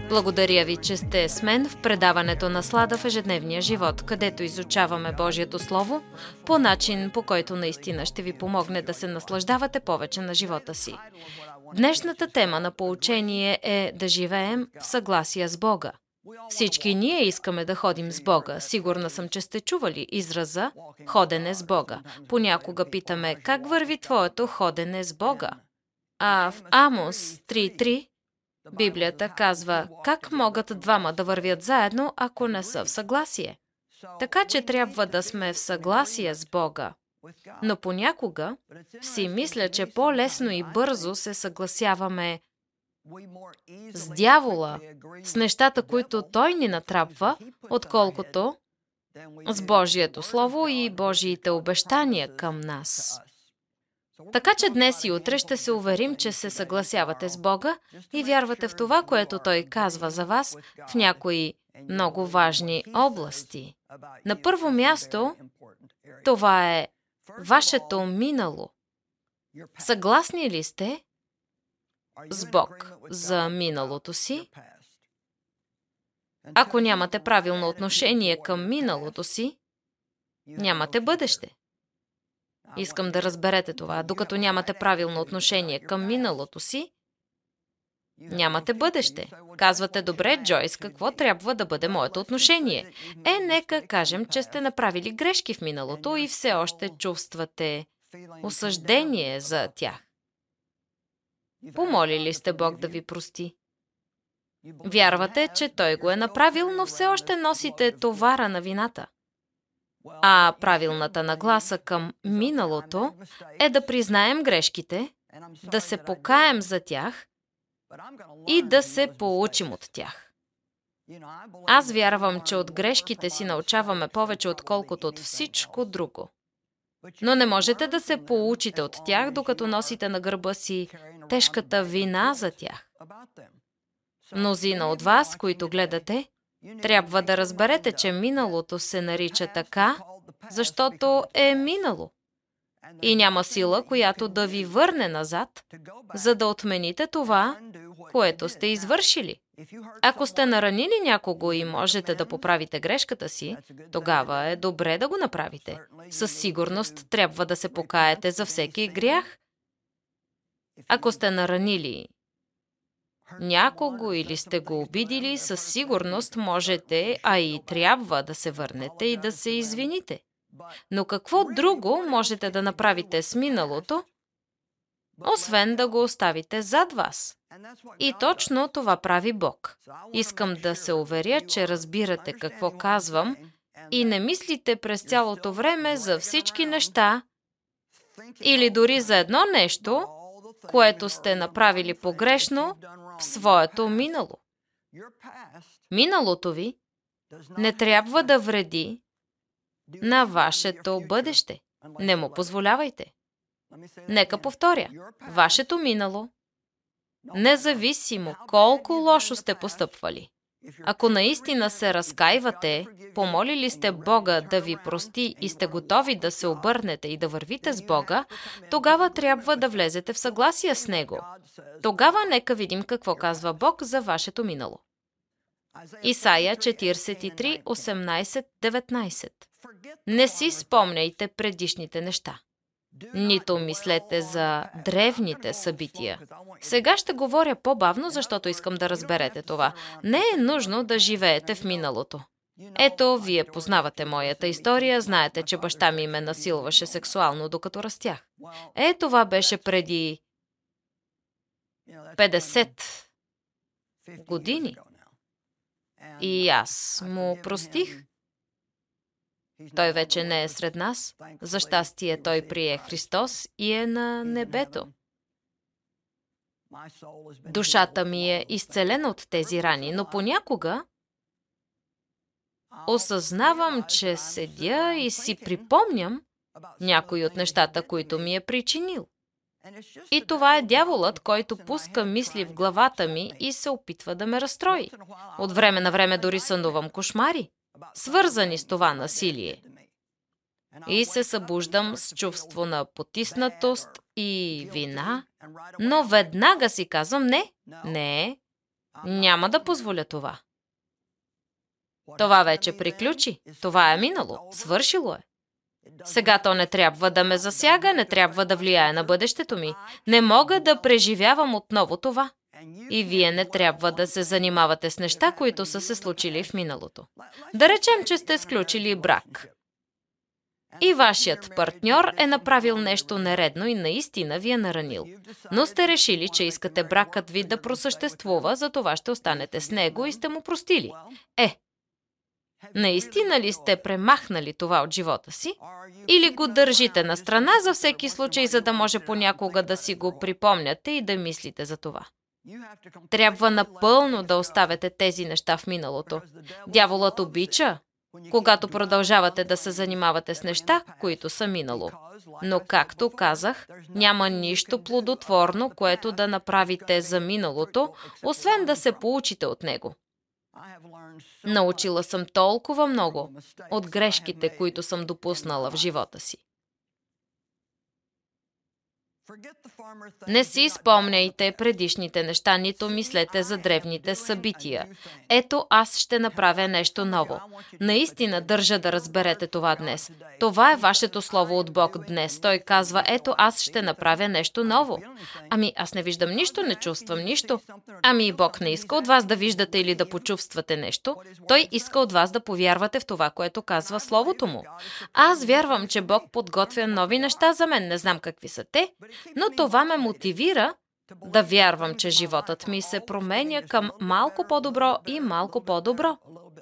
Благодаря ви, че сте с мен в предаването Наслада в ежедневния живот, където изучаваме Божието Слово по начин, по който наистина ще ви помогне да се наслаждавате повече на живота си. Днешната тема на поучение е да живеем в съгласие с Бога. Всички ние искаме да ходим с Бога. Сигурна съм, че сте чували израза «ходене с Бога». Понякога питаме, как върви твоето ходене с Бога? А в Амос 3.3 Библията казва, как могат двама да вървят заедно, ако не са в съгласие. Така че трябва да сме в съгласие с Бога. Но понякога си мисля, че по-лесно и бързо се съгласяваме с дявола, с нещата, които той ни натрапва, отколкото с Божието Слово и Божиите обещания към нас. Така че днес и утре ще се уверим, че се съгласявате с Бога и вярвате в това, което Той казва за вас в някои много важни области. На първо място, това е вашето минало. Съгласни ли сте с Бог за миналото си? Ако нямате правилно отношение към миналото си, нямате бъдеще. Искам да разберете това. Докато нямате правилно отношение към миналото си, нямате бъдеще. Казвате, добре, Джойс, какво трябва да бъде моето отношение? Нека кажем, че сте направили грешки в миналото и все още чувствате осъждение за тях. Помолили сте Бог да ви прости. Вярвате, че Той го е направил, но все още носите товара на вината. А правилната нагласа към миналото е да признаем грешките, да се покаем за тях и да се поучим от тях. Аз вярвам, че от грешките си научаваме повече, отколкото от всичко друго. Но не можете да се поучите от тях, докато носите на гърба си тежката вина за тях. Мнозина от вас, които гледате, трябва да разберете, че миналото се нарича така, защото е минало. И няма сила, която да ви върне назад, за да отмените това, което сте извършили. Ако сте наранили някого и можете да поправите грешката си, тогава е добре да го направите. Със сигурност трябва да се покаете за всеки грях. Ако сте наранили някого или сте го обидили, със сигурност можете, а и трябва да се върнете и да се извините. Но какво друго можете да направите с миналото, освен да го оставите зад вас? И точно това прави Бог. Искам да се уверя, че разбирате какво казвам и не мислите през цялото време за всички неща или дори за едно нещо, което сте направили погрешно в своето минало. Миналото ви не трябва да вреди на вашето бъдеще. Не му позволявайте. Нека повторя. Вашето минало, независимо колко лошо сте постъпвали, ако наистина се разкаивате, помолили сте Бога да ви прости и сте готови да се обърнете и да вървите с Бога, тогава трябва да влезете в съгласие с Него. Тогава нека видим какво казва Бог за вашето минало. Исаия 43, 18, 19. Не си спомняйте предишните неща. Нито мислете за древните събития. Сега ще говоря по-бавно, защото искам да разберете това. Не е нужно да живеете в миналото. Ето, вие познавате моята история, знаете, че баща ми ме насилваше сексуално, докато растях. Това беше преди 50 години. И аз му простих. Той вече не е сред нас. За щастие, той прие Христос и е на небето. Душата ми е изцелена от тези рани, но понякога осъзнавам, че седя и си припомням някои от нещата, които ми е причинил. И това е дяволът, който пуска мисли в главата ми и се опитва да ме разстрои. От време на време дори сънувам кошмари, свързани с това насилие. И се събуждам с чувство на потиснатост и вина, но веднага си казвам не, Няма да позволя това. Това вече приключи. Това е минало. Свършило е. Сега то не трябва да ме засяга, не трябва да влияе на бъдещето ми. Не мога да преживявам отново това. И вие не трябва да се занимавате с неща, които са се случили в миналото. Да речем, че сте сключили брак. И вашият партньор е направил нещо нередно и наистина ви е наранил. Но сте решили, че искате бракът ви да просъществува, затова ще останете с него и сте му простили. Наистина ли сте премахнали това от живота си? Или го държите на страна за всеки случай, за да може понякога да си го припомняте и да мислите за това? Трябва напълно да оставяте тези неща в миналото. Дяволът обича, когато продължавате да се занимавате с неща, които са минало. Но, както казах, няма нищо плодотворно, което да направите за миналото, освен да се поучите от него. Научила съм толкова много от грешките, които съм допуснала в живота си. Не си спомняйте предишните неща, нито мислете за древните събития. Ето, аз ще направя нещо ново. Наистина държа да разберете това днес. Това е вашето слово от Бог днес. Той казва, ето, аз ще направя нещо ново. Аз не виждам нищо, не чувствам нищо. И Бог не иска от вас да виждате или да почувствате нещо. Той иска от вас да повярвате в това, което казва Словото му. Аз вярвам, че Бог подготвя нови неща за мен. Не знам какви са те, но това ме мотивира да вярвам, че животът ми се променя към малко по-добро и малко по-добро.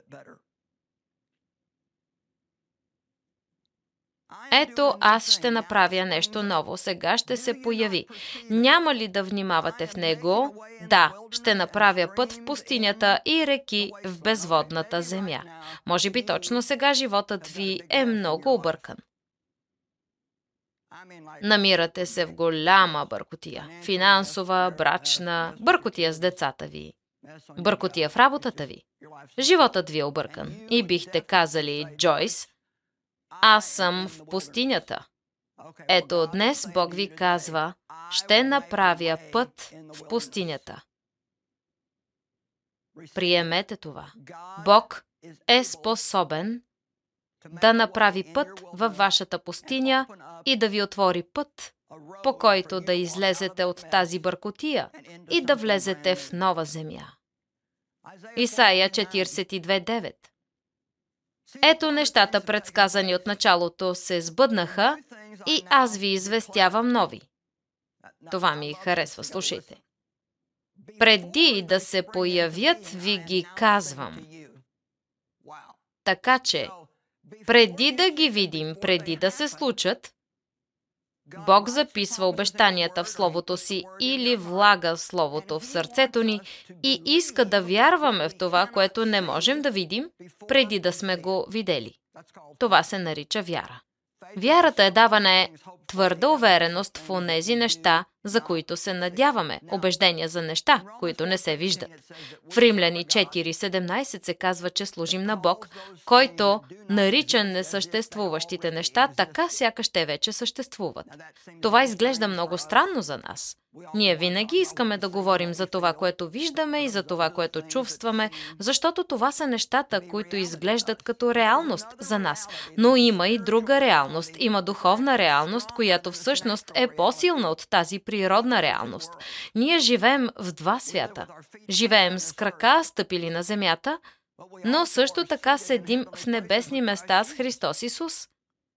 Ето, аз ще направя нещо ново. Сега ще се появи. Няма ли да внимавате в него? Да, ще направя път в пустинята и реки в безводната земя. Може би точно сега животът ви е много объркан. Намирате се в голяма бъркотия. Финансова, брачна, бъркотия с децата ви, бъркотия в работата ви. Животът ви е объркан. И бихте казали, Джойс, аз съм в пустинята. Ето днес Бог ви казва, ще направя път в пустинята. Приемете това. Бог е способен да направи път във вашата пустиня и да ви отвори път, по който да излезете от тази бъркотия и да влезете в нова земя. Исаия 42:9. Ето нещата, предсказани от началото, се сбъднаха и аз ви известявам нови. Това ми харесва, слушайте. Преди да се появят, ви ги казвам. Така че, преди да ги видим, преди да се случат, Бог записва обещанията в Словото си или влага Словото в сърцето ни и иска да вярваме в това, което не можем да видим, преди да сме го видели. Това се нарича вяра. Вярата е даване твърда увереност в онези неща, за които се надяваме, убеждения за неща, които не се виждат. В Римляни 4:17 се казва, че служим на Бог, който нарича несъществуващите неща, така сякаш те вече съществуват. Това изглежда много странно за нас. Ние винаги искаме да говорим за това, което виждаме и за това, което чувстваме, защото това са нещата, които изглеждат като реалност за нас. Но има и друга реалност. Има духовна реалност, която всъщност е по-силна от тази природна реалност. Ние живеем в два свята. Живеем с крака, стъпили на земята, но също така седим в небесни места с Христос Исус.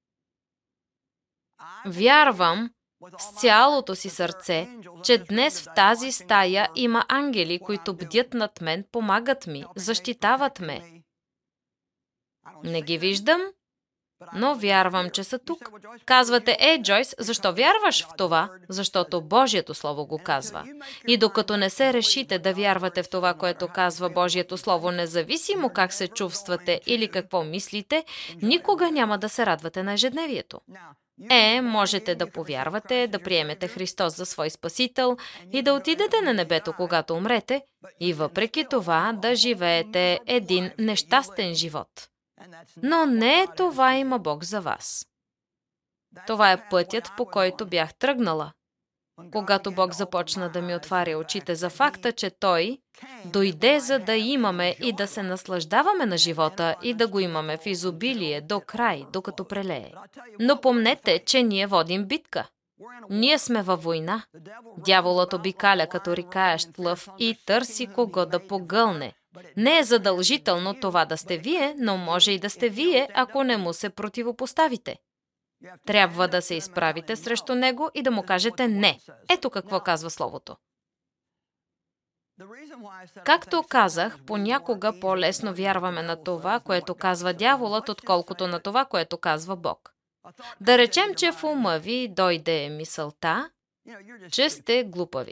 Вярвам с цялото си сърце, че днес в тази стая има ангели, които бдят над мен, помагат ми, защитават ме. Не ги виждам, но вярвам, че са тук. Казвате, Джойс, защо вярваш в това? Защото Божието Слово го казва. И докато не се решите да вярвате в това, което казва Божието Слово, независимо как се чувствате или какво мислите, никога няма да се радвате на ежедневието. Можете да повярвате, да приемете Христос за свой Спасител и да отидете на небето, когато умрете, и въпреки това да живеете един нещастен живот. Но не това има Бог за вас. Това е пътят, по който бях тръгнала. когато Бог започна да ми отваря очите за факта, че Той дойде, за да имаме и да се наслаждаваме на живота и да го имаме в изобилие до край, докато прелее. Но помнете, че ние водим битка. Ние сме във война. Дяволът обикаля като рикаещ лъв и търси кого да погълне. Не е задължително това да сте вие, но може и да сте вие, ако не му се противопоставите. Трябва да се изправите срещу него и да му кажете не. Ето какво казва Словото. Както казах, понякога по-лесно вярваме на това, което казва дяволът, отколкото на това, което казва Бог. Да речем, че в ума ви дойде мисълта, че сте глупави.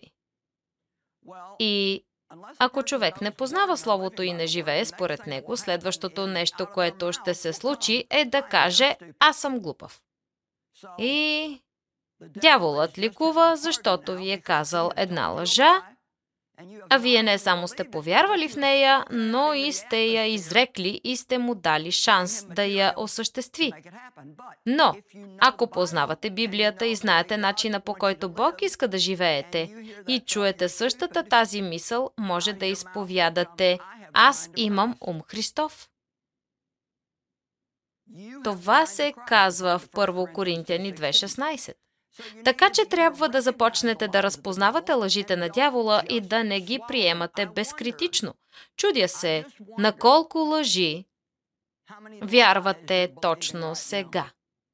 И ако човек не познава Словото и не живее според него, следващото нещо, което ще се случи, е да каже: аз съм глупав. И дяволът ликува, защото ви е казал една лъжа, а вие не само сте повярвали в нея, но и сте я изрекли и сте му дали шанс да я осъществи. Но, ако познавате Библията и знаете начина, по който Бог иска да живеете, и чуете същата тази мисъл, може да изповядате: аз имам ум Христов. Това се казва в 1 Коринтияни 2:16. Така че трябва да започнете да разпознавате лъжите на дявола и да не ги приемате безкритично. Чудя се, на колко лъжи вярвате точно сега.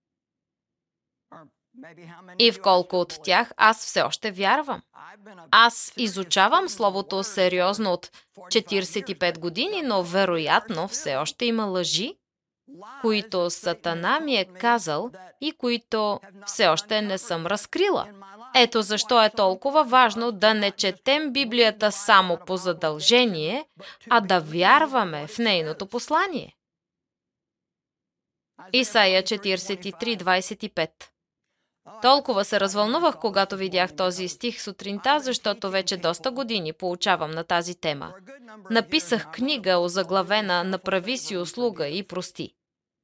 И в колко от тях аз все още вярвам. Аз изучавам Словото сериозно от 45 години, но вероятно все още има лъжи, които Сатана ми е казал и които все още не съм разкрила. Ето защо е толкова важно да не четем Библията само по задължение, а да вярваме в нейното послание. Исаия 43:25. Толкова се развълнувах, когато видях този стих сутринта, защото вече доста години поучавам на тази тема. Написах книга, озаглавена "Направи си услуга и прости".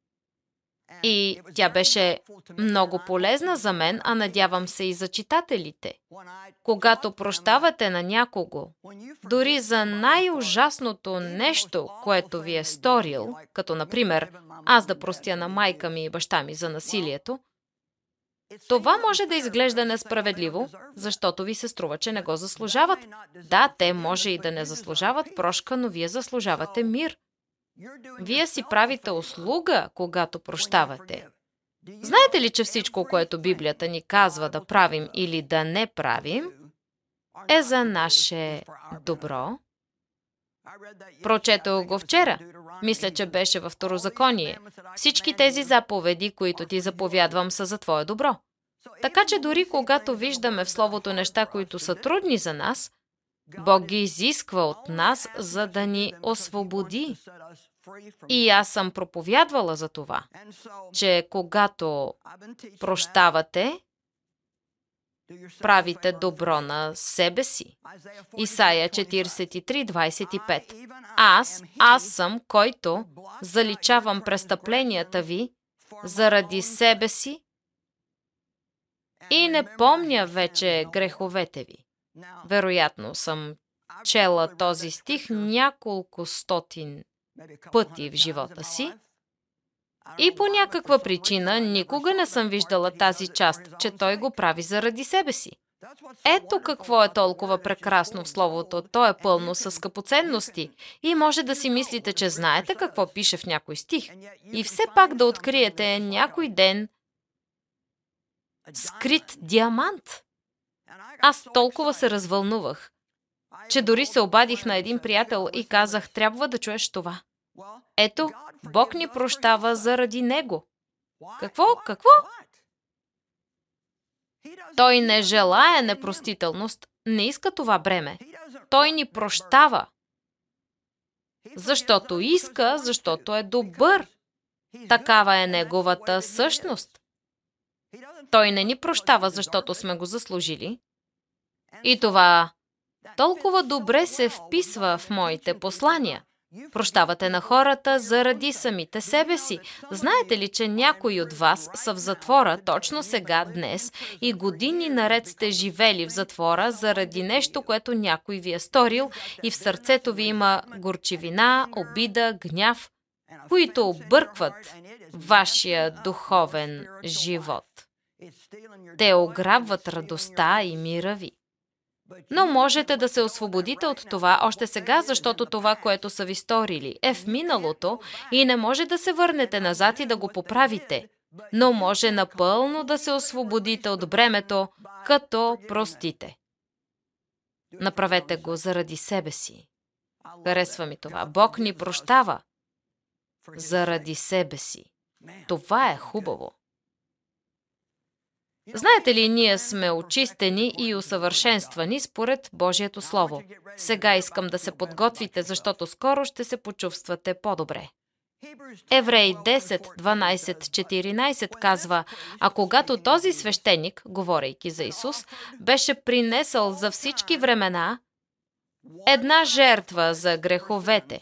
И тя беше много полезна за мен, а надявам се и за читателите. Когато прощавате на някого, дори за най-ужасното нещо, което ви е сторил, като например аз да простя на майка ми и баща ми за насилието, това може да изглежда несправедливо, защото ви се струва, че не го заслужават. Да, те може и да не заслужават прошка, но вие заслужавате мир. Вие си правите услуга, когато прощавате. Знаете ли, че всичко, което Библията ни казва да правим или да не правим, е за наше добро? Прочетох го вчера. Мисля, че беше във Второзаконие. Всички тези заповеди, които ти заповядвам, са за твое добро. Така че дори когато виждаме в Словото неща, които са трудни за нас, Бог ги изисква от нас, за да ни освободи. И аз съм проповядвала за това, че когато прощавате, правите добро на себе си. Исаия 43:25. Аз съм, който заличавам престъпленията ви заради себе си и не помня вече греховете ви. Вероятно съм чела този стих няколко стотин пъти в живота си и по някаква причина никога не съм виждала тази част, че той го прави заради себе си. Ето какво е толкова прекрасно в Словото. То е пълно с скъпоценности и може да си мислите, че знаете какво пише в някой стих и все пак да откриете някой ден скрит диамант. Аз толкова се развълнувах, че дори се обадих на един приятел и казах: трябва да чуеш това. Ето, Бог ни прощава заради него. Какво? Той не желае непростителност, не иска това бреме. Той ни прощава. Защото иска, защото е добър. Такава е неговата същност. Той не ни прощава, защото сме го заслужили. И това толкова добре се вписва в моите послания. Прощавате на хората заради самите себе си. Знаете ли, че някои от вас са в затвора точно сега, днес, и години наред сте живели в затвора заради нещо, което някой ви е сторил, и в сърцето ви има горчивина, обида, гняв, които объркват вашия духовен живот. Те ограбват радостта и мира ви. Но можете да се освободите от това още сега, защото това, което са ви сторили, е в миналото и не може да се върнете назад и да го поправите. Но може напълно да се освободите от бремето, като простите. Направете го заради себе си. Харесва ми това. Бог ни прощава заради себе си. Това е хубаво. Знаете ли, ние сме очистени и усъвършенствани според Божието Слово. Сега искам да се подготвите, защото скоро ще се почувствате по-добре. Евреи 10, 12, 14 казва: а когато този свещеник, говорейки за Исус, беше принесъл за всички времена една жертва за греховете.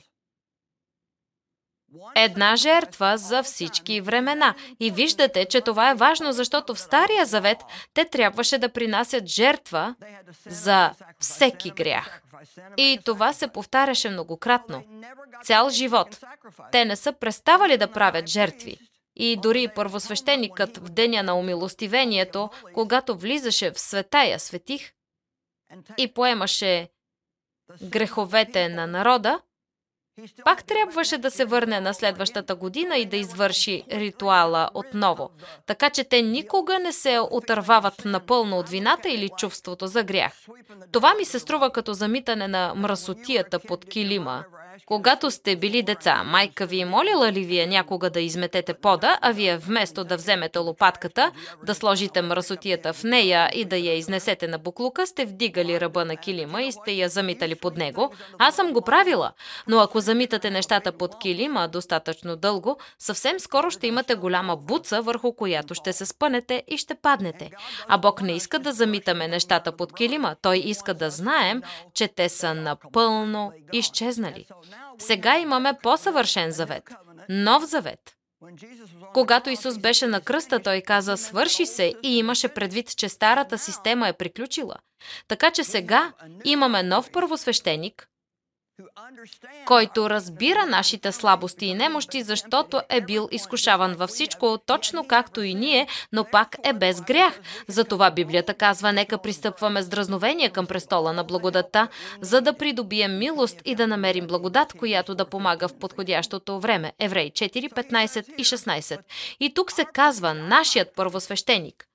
Една жертва за всички времена. И виждате, че това е важно, защото в Стария Завет те трябваше да принасят жертва за всеки грях. И това се повтаряше многократно. Цял живот. Те не са преставали да правят жертви. И дори първосвещеникът в деня на умилостивението, когато влизаше в Светая Светих и поемаше греховете на народа, пак трябваше да се върне на следващата година и да извърши ритуала отново. Така че те никога не се отървават напълно от вината или чувството за грях. Това ми се струва като замитане на мръсотията под килима. Когато сте били деца, майка ви молила ли вие някога да изметете пода, а вие вместо да вземете лопатката, да сложите мръсотията в нея и да я изнесете на буклука, сте вдигали ръба на килима и сте я замитали под него? Аз съм го правила. Но ако замитате нещата под килима достатъчно дълго, съвсем скоро ще имате голяма буца, върху която ще се спънете и ще паднете. А Бог не иска да замитаме нещата под килима. Той иска да знаем, че те са напълно изчезнали. Сега имаме по-съвършен завет. Нов завет. Когато Исус беше на кръста, той каза: свърши се, и имаше предвид, че старата система е приключила. Така че сега имаме нов първосвещеник, който разбира нашите слабости и немощи, защото е бил изкушаван във всичко, точно както и ние, но пак е без грях. Затова Библията казва: нека пристъпваме с дразновение към престола на благодатта, за да придобием милост и да намерим благодат, която да помага в подходящото време. Евреи 4, 15 и 16. И тук се казва: нашият първосвещеник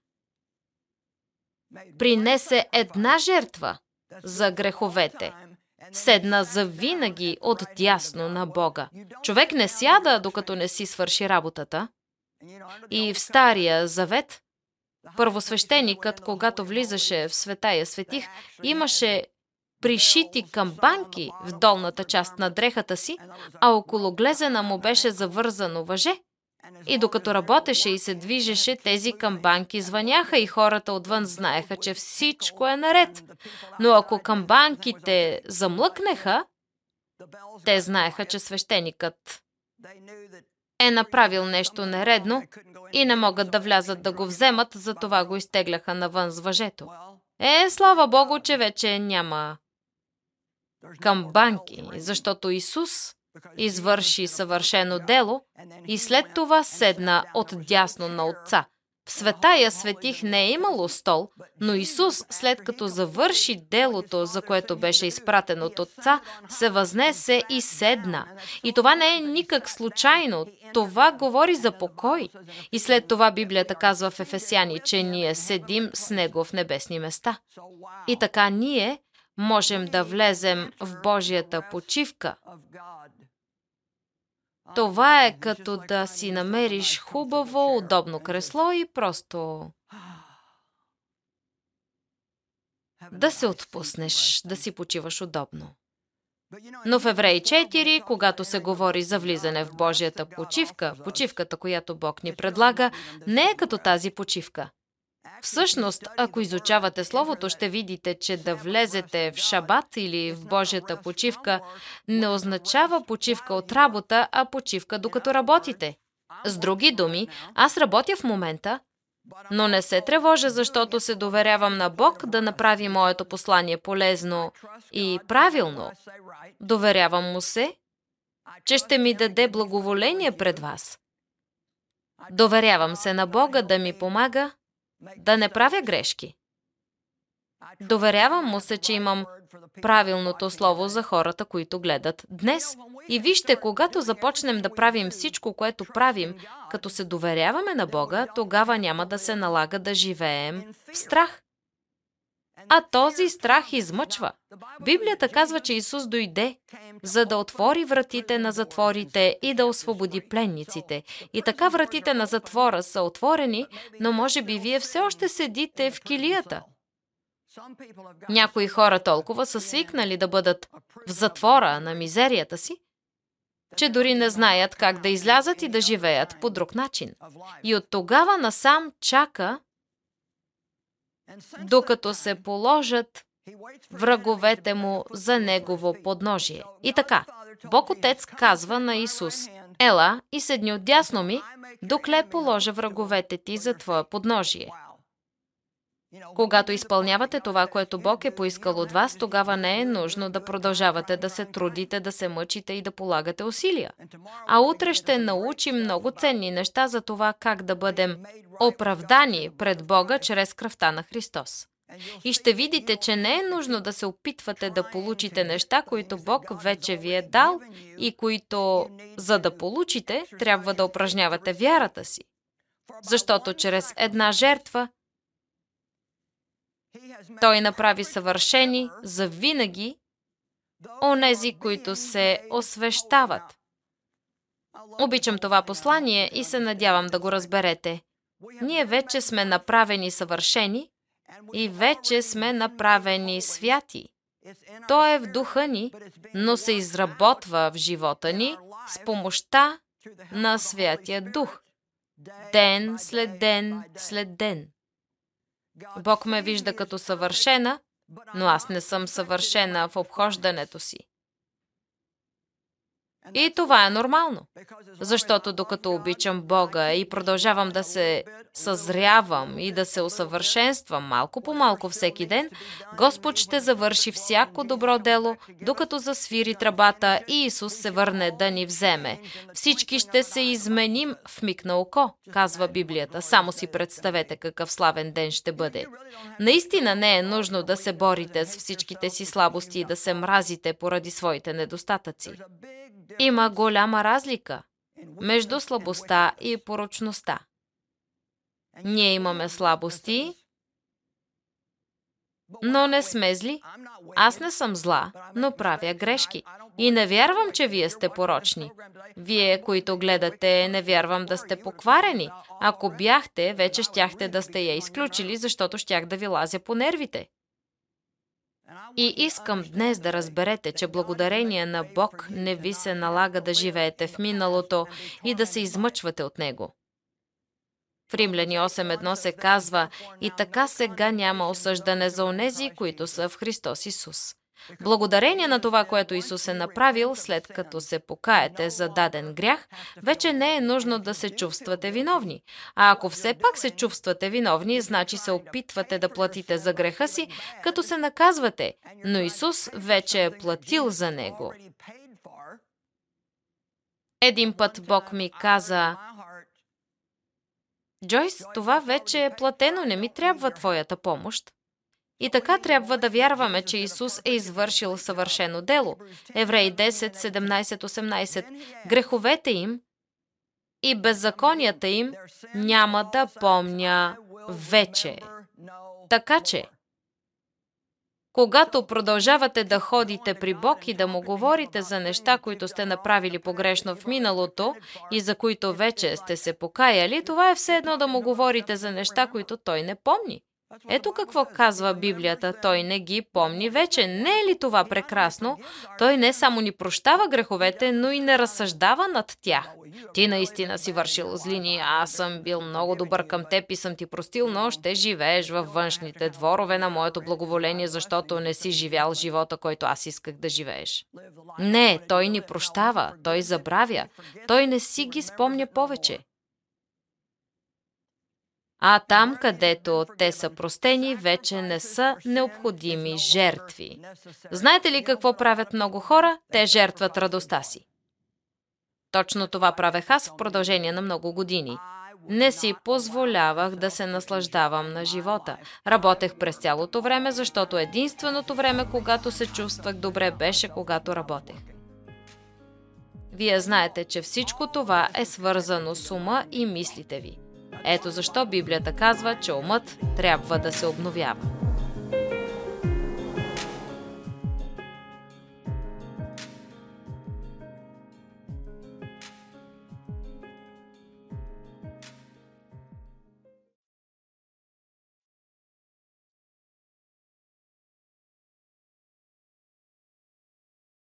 принесе една жертва за греховете. Седна завинаги отдясно на Бога. Човек не сяда, докато не си свърши работата. И в Стария Завет, първосвещеникът, когато влизаше в Светая Светих, имаше пришити камбанки в долната част на дрехата си, а около глезена му беше завързано въже. И докато работеше и се движеше, тези камбанки звъняха и хората отвън знаеха, че всичко е наред. Но ако камбанките замлъкнеха, те знаеха, че свещеникът е направил нещо нередно и не могат да влязат да го вземат, затова го изтегляха навън с въжето. Слава Богу, че вече няма камбанки, защото Исус извърши съвършено дело и след това седна отдясно на Отца. В Светая Светих не е имало стол, но Исус, след като завърши делото, за което беше изпратен от Отца, се възнесе и седна. И това не е никак случайно. Това говори за покой. И след това Библията казва в Ефесяни, че ние седим с Него в небесни места. И така ние можем да влезем в Божията почивка. Това е като да си намериш хубаво, удобно кресло и просто да се отпуснеш, да си почиваш удобно. Но в Евреи 4, когато се говори за влизане в Божията почивка, почивката, която Бог ни предлага, не е като тази почивка. Всъщност, ако изучавате Словото, ще видите, че да влезете в шабат или в Божията почивка не означава почивка от работа, а почивка докато работите. С други думи, аз работя в момента, но не се тревожа, защото се доверявам на Бог да направи моето послание полезно и правилно. Доверявам му се, че ще ми даде благоволение пред вас. Доверявам се на Бога да ми помага да не правя грешки. Доверявам му се, че имам правилното слово за хората, които гледат днес. И вижте, когато започнем да правим всичко, което правим, като се доверяваме на Бога, тогава няма да се налага да живеем в страх. А този страх измъчва. Библията казва, че Исус дойде, за да отвори вратите на затворите и да освободи пленниците. И така вратите на затвора са отворени, но може би вие все още седите в килията. Някои хора толкова са свикнали да бъдат в затвора на мизерията си, че дори не знаят как да излязат и да живеят по друг начин. И от тогава насам чака, докато се положат враговете му за негово подножие. И така, Бог Отец казва на Исус: „Ела и седни отдясно ми, докле положа враговете ти за твое подножие“. Когато изпълнявате това, което Бог е поискал от вас, тогава не е нужно да продължавате да се трудите, да се мъчите и да полагате усилия. А утре ще научим много ценни неща за това как да бъдем оправдани пред Бога чрез кръвта на Христос. И ще видите, че не е нужно да се опитвате да получите неща, които Бог вече ви е дал и които, за да получите, трябва да упражнявате вярата си. Защото чрез една жертва Той направи съвършени завинаги онези, които се освещават. Обичам това послание и се надявам да го разберете. Ние вече сме направени съвършени и вече сме направени святи. То е в духа ни, но се изработва в живота ни с помощта на Святия Дух. Ден след ден след ден. Бог ме вижда като съвършена, но аз не съм съвършена в обхождането си. И това е нормално, защото докато обичам Бога и продължавам да се съзрявам и да се усъвършенствам малко по малко всеки ден, Господ ще завърши всяко добро дело, докато засвири тръбата и Исус се върне да ни вземе. Всички ще се изменим в миг на око, казва Библията. Само си представете какъв славен ден ще бъде. Наистина не е нужно да се борите с всичките си слабости и да се мразите поради своите недостатъци. Има голяма разлика между слабостта и порочността. Ние имаме слабости, но не сме зли. Аз не съм зла, но правя грешки. И не вярвам, че вие сте порочни. Вие, които гледате, не вярвам да сте покварени. Ако бяхте, вече щяхте да сте я изключили, защото щях да ви лазя по нервите. И искам днес да разберете, че благодарение на Бог не ви се налага да живеете в миналото и да се измъчвате от него. В Римляни 8.1 се казва: „И така сега няма осъждане за онези, които са в Христос Исус“. Благодарение на това, което Исус е направил, след като се покаете за даден грях, вече не е нужно да се чувствате виновни. А ако все пак се чувствате виновни, значи се опитвате да платите за греха си, като се наказвате, но Исус вече е платил за него. Един път Бог ми каза: „Джойс, това вече е платено, не ми трябва твоята помощ“. И така трябва да вярваме, че Исус е извършил съвършено дело. Евреи 10, 17, 18. Греховете им и беззаконията им няма да помня вече. Така че, когато продължавате да ходите при Бог и да му говорите за неща, които сте направили погрешно в миналото и за които вече сте се покаяли, това е все едно да му говорите за неща, които той не помни. Ето какво казва Библията. Той не ги помни вече. Не е ли това прекрасно? Той не само ни прощава греховете, но и не разсъждава над тях. Ти наистина си вършил злини, аз съм бил много добър към теб и съм ти простил, но ще живееш във външните дворове на моето благоволение, защото не си живял живота, който аз исках да живееш. Не, той ни прощава, той забравя, той не си ги спомня повече. А там, където те са простени, вече не са необходими жертви. Знаете ли какво правят много хора? Те жертват радостта си. Точно това правех аз в продължение на много години. Не си позволявах да се наслаждавам на живота. Работех през цялото време, защото единственото време, когато се чувствах добре, беше когато работех. Вие знаете, че всичко това е свързано с ума и мислите ви. Ето защо Библията казва, че умът трябва да се обновява.